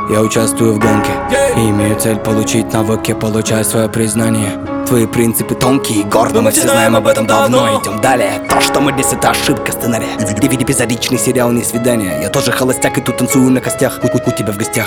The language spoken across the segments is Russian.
Я участвую в гонке и имею цель получить навыки, получая свое признание. Твои принципы тонкие и гордо, мы все знаем об этом давно. Идем далее, то, что мы здесь, это ошибка сценария. DVD эпизодичный сериал «Не свидание». Я тоже холостяк и тут танцую на костях. У тебя в гостях.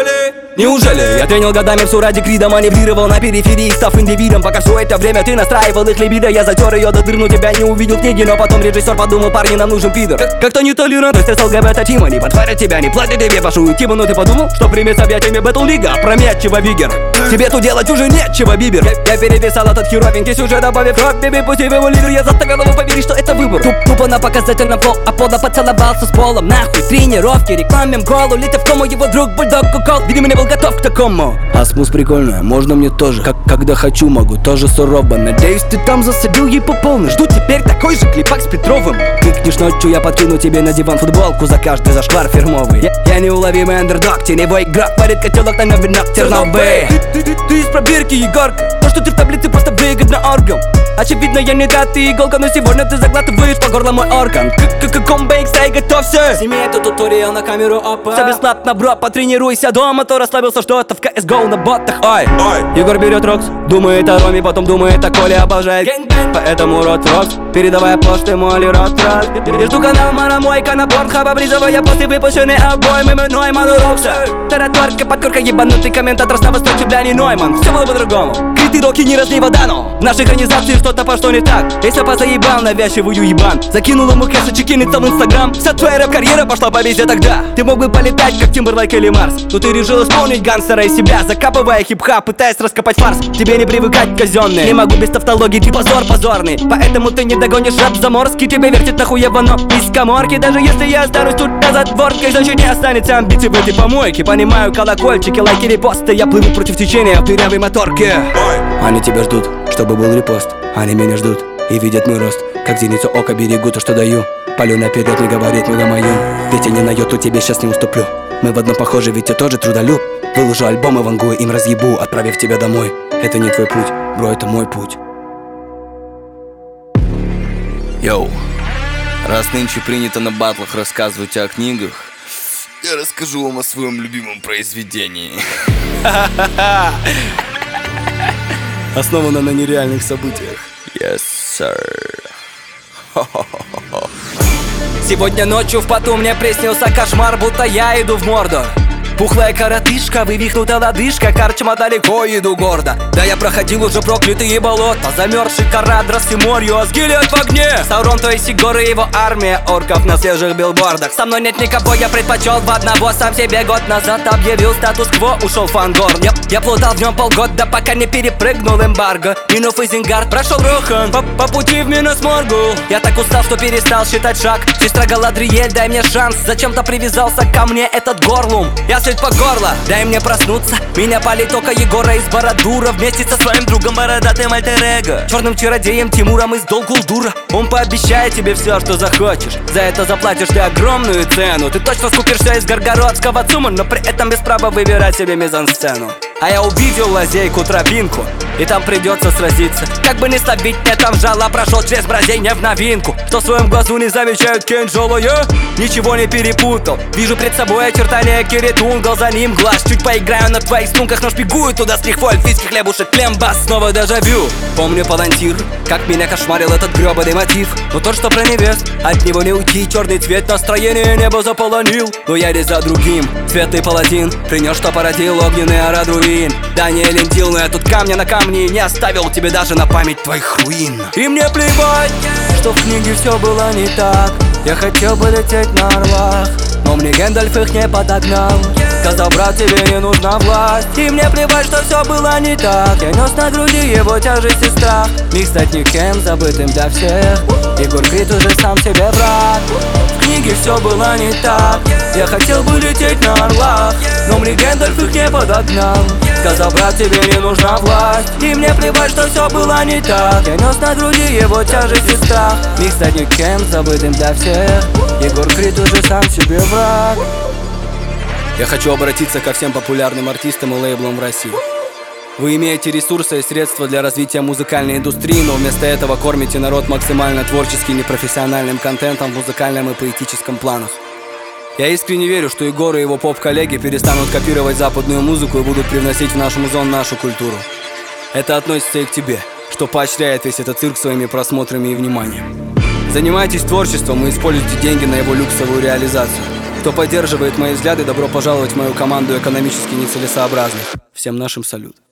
Неужели я тренил годами все ради крида, маневрировал на периферии, став индивидом. Пока все это время ты настраивал их либидо, я затер ее до дыр, но тебя не увидел в книге. Но потом режиссер подумал: парни, нам нужен пидор. Как-то нетолерантность с ЛГБТ Тима не подварят тебя, не платят тебе вашу тиму. Но ты подумал, что примет с объятиями Бэтл Лига, опрометчиво Вигер. Тебе тут делать уже нечего, Бибер. Я переписал этот херовенький сюжет, добавив рок, беби, пусть его лидер. Я заставил его поверить, что это выбор. Тупо на показательном пол, а пода поцеловался с полом. Нахуй тренировки, рекламим голу, летя в кому его друг бульдог кукол. Видимо, не был готов к такому. А смус прикольная, можно мне тоже. Когда хочу, могу, тоже сурово. Надеюсь, ты там засадил ей по полной. Жду теперь такой же клипак с Петровым. Кликнешь ночью, я подкину тебе на диван футболку за каждый зашквар фирмовый. Я неуловимый андердог, теневой игрок, варит котелок на винок терновый. Ты из пробирки, Егорка. То, что ты в таблице, просто выгодно оргом. Очевидно, я не та ты иголка, но сегодня ты заглатываешь по горло мой орган. Комбейк, стай, готовься. Сними эту туториал на камеру, опа. Все бесплатно, бро, потренируйся дома. То расслабился что-то в CSGO на ботах. Ой, Егор берет Рокс, думает о Роме, потом думает о Коле, обожает поэтому рот Рокс, передавая посты, моли рот раз. Я жду канал Марамойка на Порнхаб, обрезывая после выпущенный обоим именной Ману Рокса. Тараторка, подкорка, ебанутый комментатор с новостью Бляни Нойман. Все было по-другому. Криты роки не разлива дано. В нашей организации что-то пошло не так. Если позаебал навязчивую ебан, закинул ему кэсочек, кинется в Инстаграм. Вся твоя рэп-карьера пошла по везде тогда. Ты мог бы полетать, как Тимберлейк или Марс, но ты решил исполнить гангстера из себя, закапывая хип-хап, пытаясь раскопать фарс. Тебе не привыкать казенные, не могу без тавтологии, ты позор позорный. Поэтому ты не догонишь рэп заморский. Тебя вертит нахуево, но из каморки. Даже если я останусь тут на затворке, значит не останется амбиций в этой помойке. Понимаю колокольчики, лайки, репосты. Я плыву против течения в дырявой моторке. Они тебя ждут, чтобы был репост. Они меня ждут и видят мой рост. Как зеницу ока берегу то, что даю. Палю наперед, не говорит много мою. Ведь я ни на йоту тебе сейчас не уступлю. Мы в одном похожи, ведь я тоже трудолюб. Выложу альбом и вангую им разъебу, отправив тебя домой. Это не твой путь, бро, это мой путь. Йоу, раз нынче принято на батлах рассказывать о книгах, я расскажу вам о своем любимом произведении. Основано на нереальных событиях. Yes, sir. Сегодня ночью в поту мне приснился кошмар, будто я иду в Мордор. Пухлая коротышка, вывихнутая лодыжка, корчма далеко, иду гордо. Да я проходил уже проклятые болота, замерзший Карадрос и морью, а Асгилиад в огне. Саурон, то есть Сигор и его армия орков на свежих билбордах. Со мной нет никого, я предпочел в одного. Сам себе год назад объявил статус-кво, ушел в Фангорн. Я плутал в нем полгода, пока не перепрыгнул эмбарго. Минув Изенгард, прошел Рохан, по пути в Минус Моргул. Я так устал, что перестал считать шаг. Сестра Галадриэль, дай мне шанс. Зачем-то привязался ко мне этот Горлум. Я по горло, дай мне проснуться. Меня палит только Егора из Бородура вместе со своим другом бородатым альтер-эго, черным чародеем Тимуром из Долгулдура. Он пообещает тебе все, что захочешь. За это заплатишь ты огромную цену. Ты точно скупишься из горгородского ЦУМа, но при этом без права выбирать себе мизансцену. А я увидел лазейку, тропинку, и там придется сразиться. Как бы не слабить, мне там жало, прошел через бродение в новинку. Что в своем глазу не замечают Кенджоло, я ничего не перепутал. Вижу пред собой очертания Киритунгл, за ним глаз. Чуть поиграю на твоих струнках, но шпигую туда с лихвой эльфийских хлебушек клембас. Снова дежавю, помню палантир, как меня кошмарил этот гребаный мотив. Но то, что про невест, от него не уйти. Черный цвет настроения небо заполонил. Но я здесь за другим, светлый паладин, принес, что породил огненный орад руин. Да не лентил, но я тут камня на камне не оставил тебе даже на память твоих руин. И мне плевать, что в книге все было не так. Я хотел бы лететь на орлах, но мне Гэндальф их не подогнал. Сказал: брат, тебе не нужна власть. И мне плевать, что все было не так. Я нес на груди его тяжесть и страх. Миг стать никем, забытым для всех. Егор Крид уже сам себе враг. В книге все было не так. Я хотел бы лететь на орлах, но мне Гэндальф их не подогнал. Сказал: брат, тебе не нужна власть. И мне плевать, что все было не так. Я нес на груди его тяжесть и страх. Миг стать никем, забытым для всех. Егор Крид уже сам себе враг. Я хочу обратиться ко всем популярным артистам и лейблам в России. Вы имеете ресурсы и средства для развития музыкальной индустрии, но вместо этого кормите народ максимально творческим и непрофессиональным контентом в музыкальном и поэтическом планах. Я искренне верю, что Егор и его поп-коллеги перестанут копировать западную музыку и будут привносить в наш музон нашу культуру. Это относится и к тебе, что поощряет весь этот цирк своими просмотрами и вниманием. Занимайтесь творчеством и используйте деньги на его люксовую реализацию. Кто поддерживает мои взгляды, добро пожаловать в мою команду экономически нецелесообразных. Всем нашим салют.